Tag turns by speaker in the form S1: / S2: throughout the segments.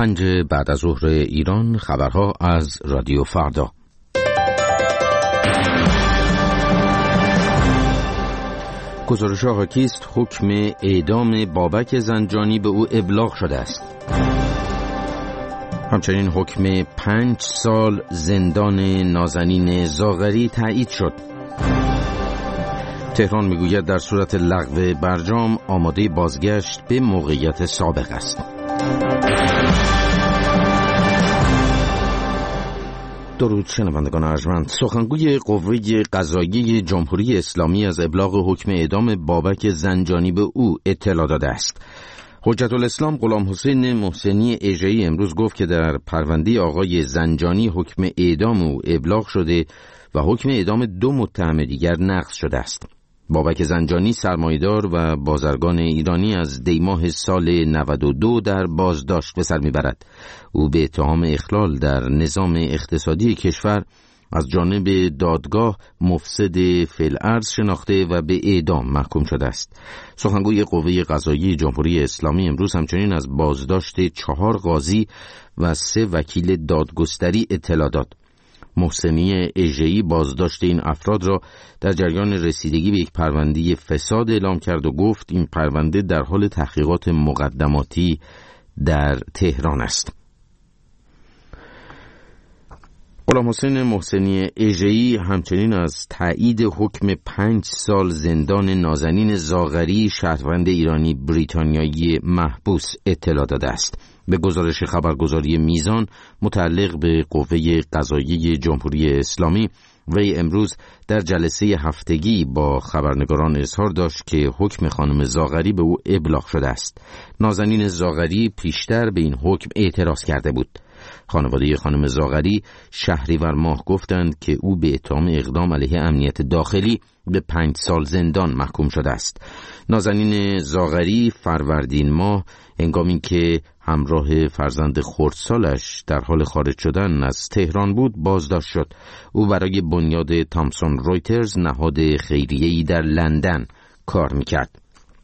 S1: 5 بعد از ظهر ایران، خبرها از رادیو فردا. گزارش آقاکی است حکم اعدام بابک زنجانی به او ابلاغ شده است. همچنین حکم 5 سال زندان نازنین زاغری تایید شد. تهران میگوید در صورت لغو برجام آماده بازگشت به موقعیت سابق است. درود شنوندگان ارجمند. سخنگوی قوه قضاییه جمهوری اسلامی از ابلاغ حکم اعدام بابک زنجانی به او اطلاع داده است. حجت الاسلام غلام حسین محسنی اژه‌ای امروز گفت که در پرونده آقای زنجانی حکم اعدام او ابلاغ شده و حکم اعدام 2 متهم دیگر نقض شده است. بابک زنجانی سرمایه‌دار و بازرگان ایرانی از دیماه سال 92 در بازداشت به سر میبرد. او به اتهام اخلال در نظام اقتصادی کشور از جانب دادگاه مفسد فی الارض شناخته و به اعدام محکوم شده است. سخنگوی قوه قضاییه جمهوری اسلامی امروز همچنین از بازداشت 4 قاضی و 3 وکیل دادگستری اطلاع داد. محسنی اژه‌ای بازداشت این افراد را در جریان رسیدگی به یک پرونده فساد اعلام کرد و گفت این پرونده در حال تحقیقات مقدماتی در تهران است. غلام حسین محسنی اژه‌ای همچنین از تایید حکم 5 سال زندان نازنین زاغری شهروند ایرانی بریتانیایی محبوس اطلاع داده است. به گزارش خبرگزاری میزان متعلق به قوه قضاییه جمهوری اسلامی، وی امروز در جلسه هفتگی با خبرنگاران اظهار داشت که حکم خانم زاغری به او ابلاغ شده است. نازنین زاغری پیشتر به این حکم اعتراض کرده بود. خانواده خانم زاغری شهریور ماه گفتند که او به اتهام اقدام علیه امنیت داخلی به 5 سال زندان محکوم شده است. نازنین زاغری فروردین ماه هنگامی که همراه فرزند خردسالش در حال خارج شدن از تهران بود بازداشت شد. او برای بنیاد تامسون رویترز نهاد خیریه‌ای در لندن کار میکرد.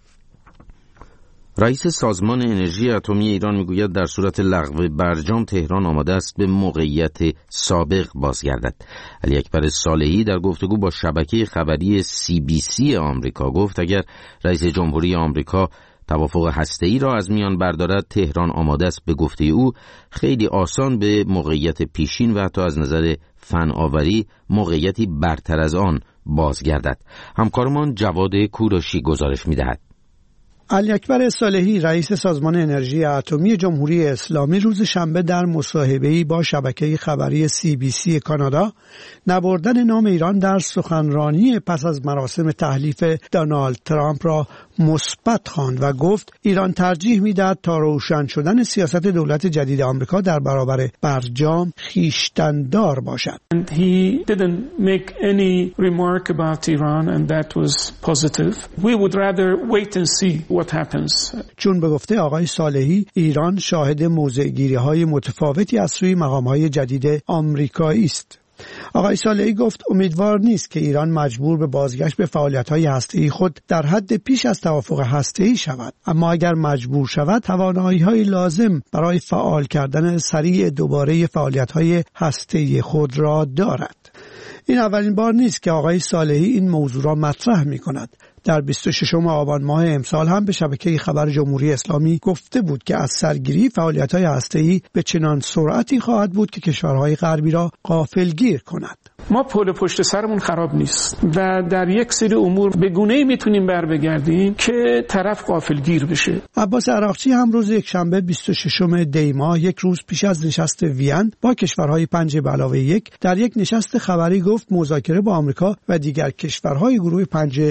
S1: رئیس سازمان انرژی اتمی ایران میگوید در صورت لغو برجام تهران آماده است به موقعیت سابق بازگردد. علی اکبر صالحی در گفتگو با شبکه خبری CBC آمریکا گفت اگر رئیس جمهوری آمریکا توافق هسته‌ای را از میان بردارد تهران آماده است به گفته او خیلی آسان به موقعیت پیشین و حتی از نظر فناوری موقعیتی برتر از آن بازگردد. همکارمان جواد کوروشی گزارش می‌دهد.
S2: علی اکبر صالحی رئیس سازمان انرژی اتمی جمهوری اسلامی روز شنبه در مصاحبه‌ای با شبکه خبری CBC کانادا نبردن نام ایران در سخنرانی پس از مراسم تحلیف دونالد ترامپ را مثبت خواند و گفت ایران ترجیح می‌دهد تا روشن شدن سیاست دولت جدید آمریکا در برابر برجام خویشتن‌دار باشد.
S3: He didn't make any remark about Iran and that was positive. We would rather wait and see what happens.
S2: چون به گفته آقای صالحی ایران شاهد موضع‌گیری‌های متفاوتی از سوی مقام‌های جدید آمریکایی است. آقای صالحی گفت امیدوار نیست که ایران مجبور به بازگشت به فعالیت‌های هسته‌ای خود در حد پیش از توافق هسته‌ای شود، اما اگر مجبور شود توانایی‌های لازم برای فعال کردن سریع دوباره فعالیت‌های هسته‌ای خود را دارد. این اولین بار نیست که آقای صالحی این موضوع را مطرح می‌کند. در 26 آبان ماه امسال هم به شبکه خبر جمهوری اسلامی گفته بود که از سرگیری فعالیت‌های هسته‌ای به چنان سرعتی خواهد بود که کشورهای غربی را غافلگیر کند.
S3: ما پشت سرمون خراب نیست و در یک سری امور به گونه‌ای میتونیم بر بگردیم که طرف غافلگیر بشه.
S2: عباس عراقچی هم روز یکشنبه 26 دی ماه یک روز پیش از نشست وین با کشورهای 5+1 در یک نشست خبری گفت مذاکره با آمریکا و دیگر کشورهای گروه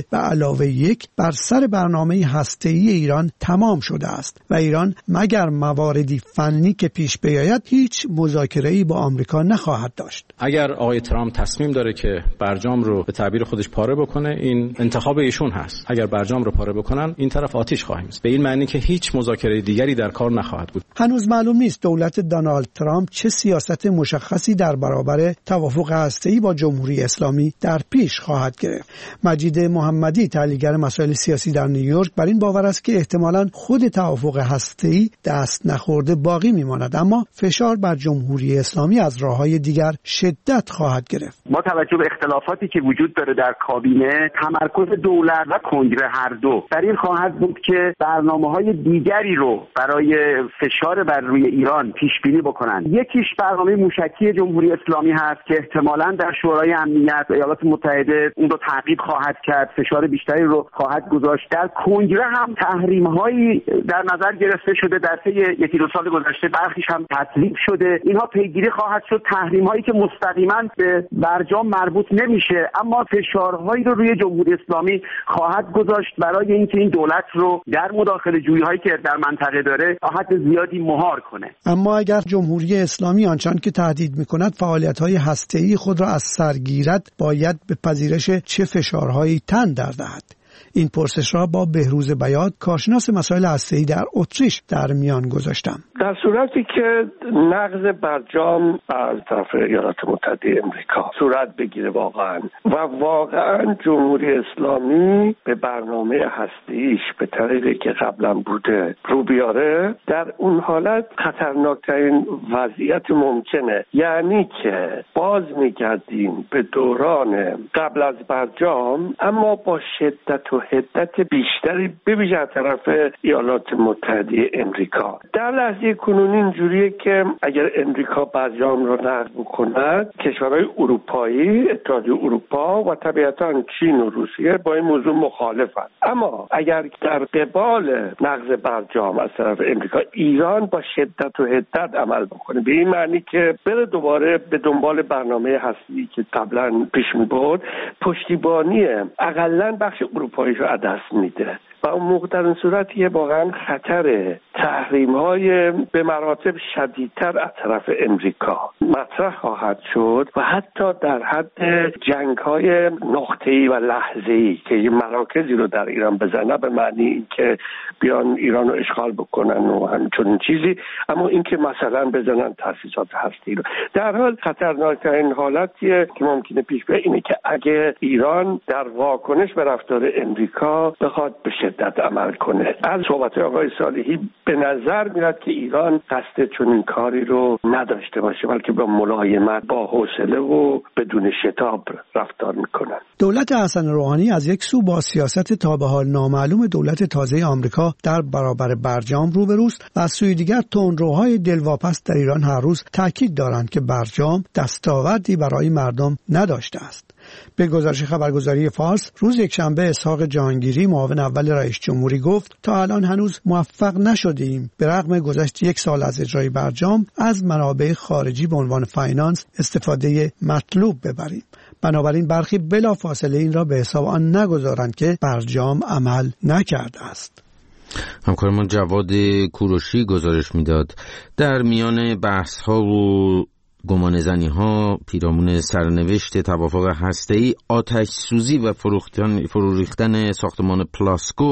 S2: 5+1 بر سر برنامه هسته‌ای ایران تمام شده است و ایران مگر مواردی فنی که پیش بیاید هیچ مذاکره‌ای با آمریکا نخواهد داشت.
S4: اگر آقای ترامپ تصمیم داره که برجام رو به تعبیر خودش پاره بکنه، این انتخاب ایشون هست. اگر برجام رو پاره بکنن این طرف آتش خواهیم زد، به این معنی که هیچ مذاکره دیگری در کار نخواهد بود.
S2: هنوز معلوم نیست دولت دونالد ترامپ چه سیاست مشخصی در برابر توافق هسته‌ای با جمهوری اسلامی در پیش خواهد گرفت. مجید محمدی، تحلیلگر مسائل سیاسی در نیویورک، بر این باور است که احتمالاً خود توافق هسته‌ای دست نخورده باقی میماند، اما فشار بر جمهوری اسلامی از راه‌های دیگر شدت خواهد گرفت.
S5: با توجه به اختلافاتی که وجود داره در کابینه، تمرکز دولت و کنگره هر دو در این خواهد بود که برنامه‌های دیگری رو برای فشار بر روی ایران پیش بینی بکنن. یکیش برنامه موشکی جمهوری اسلامی هست که احتمالاً در شورای امنیت ایالات متحده اون رو تعقیب خواهد کرد، فشار بیشتری رو خواهد گذاشت. در کنگره هم تحریم‌هایی در نظر گرفته شده، در طی یکی دو سال گذشته برخیش هم تصویب شده. اینها پیگیری خواهد شد، تحریم‌هایی که مستقیما به برجام مربوط نمیشه اما فشارهایی رو روی جمهوری اسلامی خواهد گذاشت برای اینکه این دولت رو در مداخله جویی‌هایی که در منطقه داره تا حد زیادی مهار کنه.
S2: اما اگر جمهوری اسلامی آنچان که تهدید می‌کند فعالیت‌های هسته‌ای خود را از سر گیرد، باید به پذیرش چه فشارهایی تن در دهد؟ این پرسش را با بهروز بیات، کارشناس مسائل هسته‌ای در اتریش، در میان گذاشتم.
S6: در صورتی که نقض برجام از طرف ایالات متحده آمریکا صورت بگیره واقعا جمهوری اسلامی به برنامه هسته‌ایش به طریقی که قبلا بوده رو بیاره، در اون حالت خطرناکترین وضعیت ممکنه. یعنی که باز میگردیم به دوران قبل از برجام، اما با شدت و حدت بیشتری بویژه از طرف ایالات متحده آمریکا. در لحظه کنونی اینجوریه که اگر امریکا برجام رو نقض بکند، کشورهای اروپایی، اتحادیه اروپا و طبیعتاً چین و روسیه با این موضوع مخالفند. اما اگر در قبال نقض برجام از طرف امریکا ایران با شدت و حدت عمل بکنه، به این معنی که بره دوباره به دنبال برنامه هسته‌ای که قبلا پیش می‌برد، پشتیبانی اقلاً بخش اروپایی رو از دست میده و اون موقع در این صورت یه واقعا خطر تحریم‌های به مراتب شدیدتر از طرف امریکا مطرح خواهد شد و حتی در حد جنگ‌های نقطه‌ای و لحظه‌ای که یه مراکزی رو در ایران بزنه، به معنی اینکه بیان ایران رو اشغال بکنن و همچنین چیزی، اما اینکه مثلا بزنن تأسیسات هسته‌ای رو. در حال خطرناکترین حالتیه که ممکنه پیش بیاد اینه که اگه ایران در واکنش به رفتار امریکا بخواد به شدت عمل کنه. از صحبت آقای صالحی به نظر میاد که ایران قصد چنین کاری رو نداشته باشه، بلکه با ملایمت، با حوصله و بدون شتاب رفتار میکنن.
S2: دولت حسن روحانی از یک سو با سیاست تا به حال نامعلوم دولت تازه آمریکا در برابر برجام روبروست و از سوی دیگر تندروهای دلواپس در ایران هر روز تاکید دارند که برجام دستاوردی برای مردم نداشته است. به گزارش خبرگزاری فارس، روز یکشنبه اسحاق جهانگیری، معاون اول رئیس جمهوری، گفت تا الان هنوز موفق نشدیم به رغم گذشت 1 سال از اجرای برجام از منابع خارجی به عنوان فاینانس استفاده مطلوب ببریم. بنابراین برخی بلافاصله این را به حساب آن نگذارند که برجام عمل نکرده است.
S1: همکارمان جواد کوروشی گزارش میداد در میان بحث ها و گمانه‌زنی ها پیرامون سرنوشت توافق هسته‌ای، آتش سوزی و فرو ریختن ساختمان پلاسکو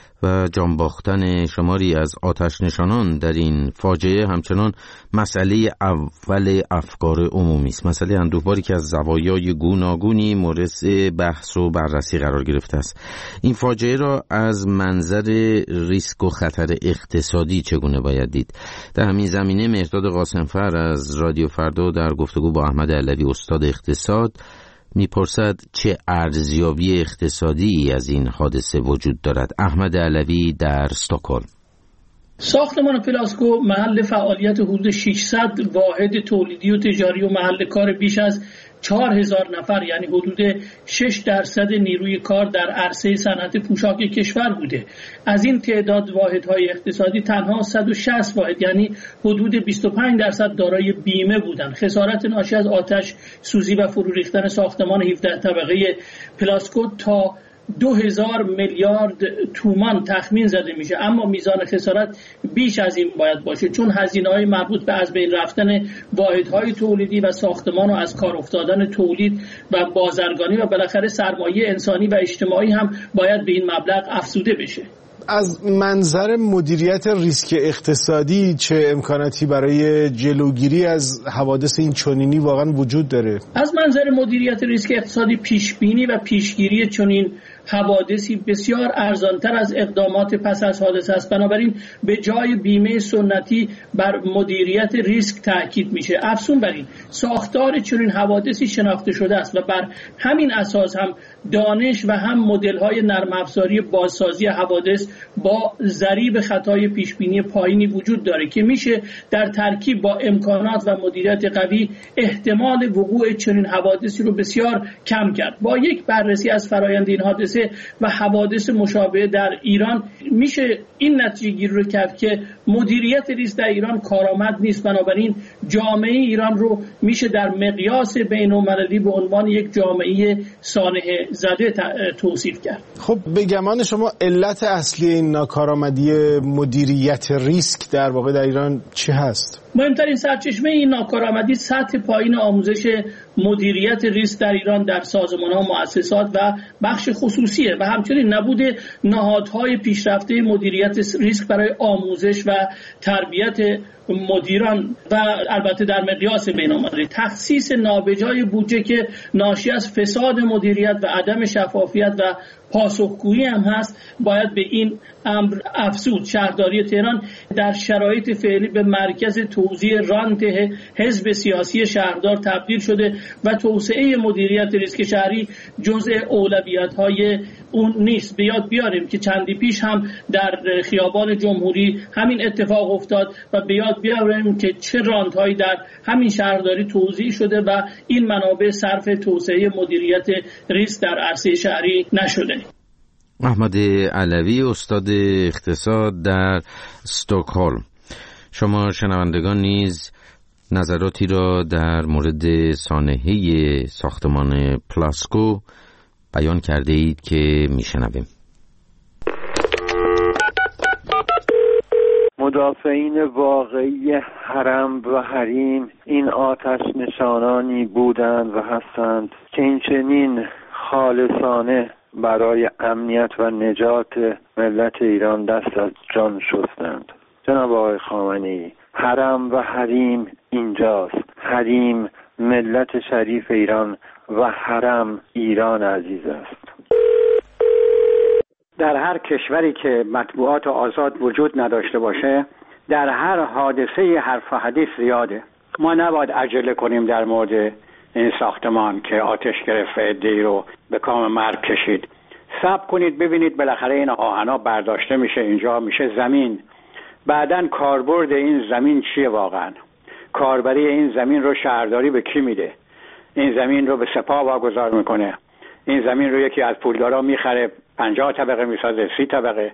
S1: و جان باختن شماری از آتش نشانان در این فاجعه همچنان مسئله اول افکار عمومی است. مسئله اندوهباری که از زوایای گوناگونی مورد بحث و بررسی قرار گرفته است. این فاجعه را از منظر ریسک و خطر اقتصادی چگونه باید دید؟ در همین زمینه مهرداد قاسمفر از رادیو فردا در گفتگو با احمد علوی استاد اقتصاد میپرسد چه ارزیابی اقتصادی از این حادثه وجود دارد. احمد علوی در استکهلم.
S7: ساختمان پلاسکو محل فعالیت حدود 600 واحد تولیدی و تجاری و محل کار بیش از 4000 نفر، یعنی حدود 6% نیروی کار در عرصه صنعت پوشاک کشور بوده. از این تعداد واحدهای اقتصادی تنها 160 واحد، یعنی حدود 25% دارای بیمه بودند. خسارت ناشی از آتش سوزی و فرو ریختن ساختمان 17 طبقه پلاسکو تا 2000 میلیارد تومان تخمین زده میشه، اما میزان خسارت بیش از این باید باشه، چون هزینه‌های مربوط به از بین رفتن واحدهای تولیدی و ساختمان و از کار افتادن تولید و بازرگانی و بالاخره سرمایه انسانی و اجتماعی هم باید به این مبلغ افزوده بشه.
S8: از منظر مدیریت ریسک اقتصادی چه امکاناتی برای جلوگیری از حوادث این چنینی واقعا وجود داره؟
S7: از منظر مدیریت ریسک اقتصادی پیشبینی و پیشگیری چنین حوادثی بسیار ارزانتر از اقدامات پس از حادثه است. بنابراین به جای بیمه سنتی بر مدیریت ریسک تاکید میشه. افزون بر این ساختار چنین حوادثی شناخته شده است و بر همین اساس هم دانش و هم مدل‌های نرم افزاری بازسازی حوادث با ضریب خطای پیشبینی پایینی وجود داره که میشه در ترکیب با امکانات و مدیریت قوی احتمال وقوع چنین حوادثی رو بسیار کم کرد. با یک بررسی از فرآیند این حادثه و حوادث مشابه در ایران میشه این نتیجه گیری رو کرد که مدیریت ریسک در ایران کارآمد نیست. بنابراین جامعه ایران رو میشه در مقیاس بین‌المللی به عنوان یک جامعه سانحه زده توصیف کرد.
S8: خب به گمان شما علت اصلی این ناکارآمدی مدیریت ریسک در واقع در ایران چی هست؟
S7: مهمترین سرچشمه این ناکارآمدی سطح پایین آموزش مدیریت ریسک در ایران در سازمان‌ها، مؤسسات و بخش خصوصیه و همچنین نبود نهادهای پیشرفته مدیریت ریسک برای آموزش و تربیت مدیران و البته در مقیاس بین‌المللی تخصیص نابجای بودجه که ناشی از فساد مدیریت و عدم شفافیت و پاسخگویی هم هست باید به این امر افزود. شهرداری تهران در شرایط فعلی به مرکز توزیع رانت حزب سیاسی شهردار تبدیل شده و توسعه مدیریت ریسک شهری جزء اولویت‌های اون نیست. به یاد بیاریم که چندی پیش هم در خیابان جمهوری همین اتفاق افتاد و به یاد بیاریم که چه رانت‌هایی در همین شهرداری توزیع شده و این منابع صرف توسعه مدیریت ریسک در عرصه شهری نشده.
S1: احمد علوی، استاد اقتصاد در استکهلم. شما شنوندگان نیز نظراتی را در مورد سانحه ساختمان پلاسکو بیان کرده اید که میشنویم.
S9: مدافعین واقعی حرم و حریم این آتش نشانانی بودند و هستند که این چنین خالصانه برای امنیت و نجات ملت ایران دست از جان شستند. جناب آقای خامنه‌ای، حرم و حریم اینجاست. حریم ملت شریف ایران و حرم ایران عزیز است.
S10: در هر کشوری که مطبوعات آزاد وجود نداشته باشه، در هر حادثه حرف و حدیث زیاده. ما نباید عجله کنیم در مورد این ساختمان که آتش گرفت و عده‌ای رو به کام مرگ کشید. صبر کنید ببینید بالاخره این آهنا برداشته میشه، اینجا میشه زمین. بعدن کاربرد این زمین چیه واقعا؟ کاربری این زمین رو شهرداری به کی میده؟ این زمین رو به سپاه واگذار میکنه. این زمین رو یکی از پولدارا میخره، 50 طبقه میسازه، 30 طبقه.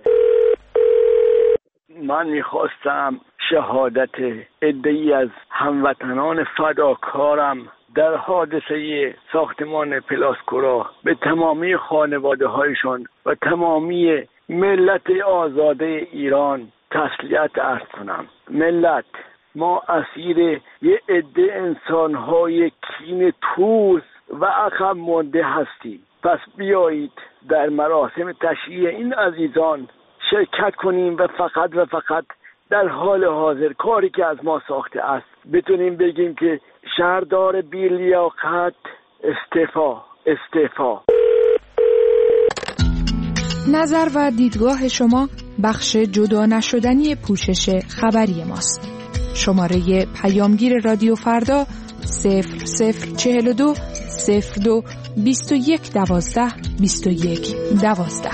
S11: من میخواستم شهادت عده‌ای از هموطنان فداکارم در حادثه ساختمان پلاسکو را به تمامی خانواده هایشان و تمامی ملت آزاده ایران تسلیت عرض کنم. ملت، ما اسیر یه عده انسان‌های کین توز و عقب مانده هستیم. پس بیایید در مراسم تشییع این عزیزان شرکت کنیم و فقط در حال حاضر کاری که از ما ساخته است بتونیم بگیم که شهردار بی‌لیاقت استعفا.
S12: نظر و دیدگاه شما بخش جدا نشدنی پوشش خبری ماست. شماره پیامگیر رادیو فردا 0042 02 21 12 21 12.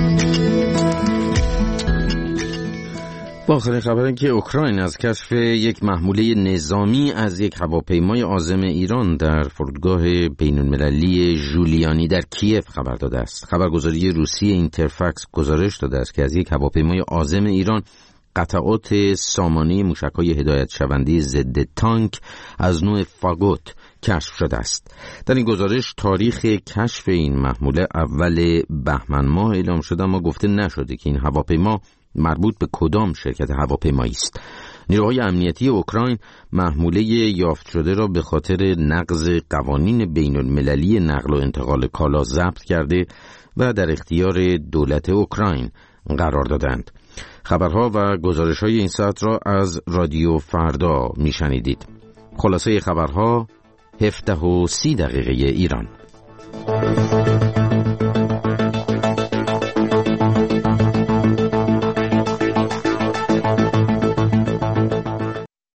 S1: با آخرین خبر این که اوکراین از کشف یک محموله نظامی از یک هواپیمای عازم ایران در فرودگاه بین‌المللی ژولیانی در کیف خبر داده است. خبرگزاری روسی اینترفکس گزارش داده است که از یک هواپیمای عازم ایران قطعات سامانه موشک‌های هدایت شونده ضد تانک از نوع فاگوت کشف شده است. در این گزارش تاریخ کشف این محموله اول بهمن ماه اعلام شده، اما گفته نشده که این هواپیما مربوط به کدام شرکت هواپیمایی است. نیروهای امنیتی اوکراین محموله یافت شده را به خاطر نقض قوانین بین المللی نقل و انتقال کالا ضبط کرده و در اختیار دولت اوکراین قرار دادند. خبرها و گزارش‌های این ساعت را از رادیو فردا میشنیدید. خلاصه خبرها 17:30 ایران.